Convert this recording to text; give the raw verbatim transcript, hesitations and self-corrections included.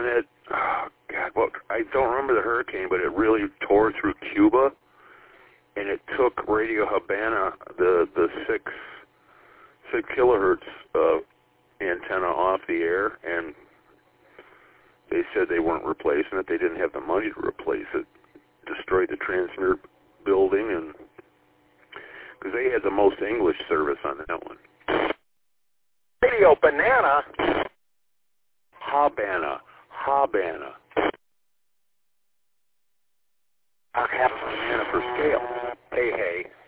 when it, oh, God, what, I don't remember the hurricane, but it really tore through Cuba, and it took Radio Habana, the, the six, six kilohertz uh, antenna off the air, and they said they weren't replacing it. They didn't have the money to replace it. Destroyed the transmitter building, and because they had the most English service on that one. Radio Banana? Habana. Habana. Okay. Banana for scale. Hey, hey.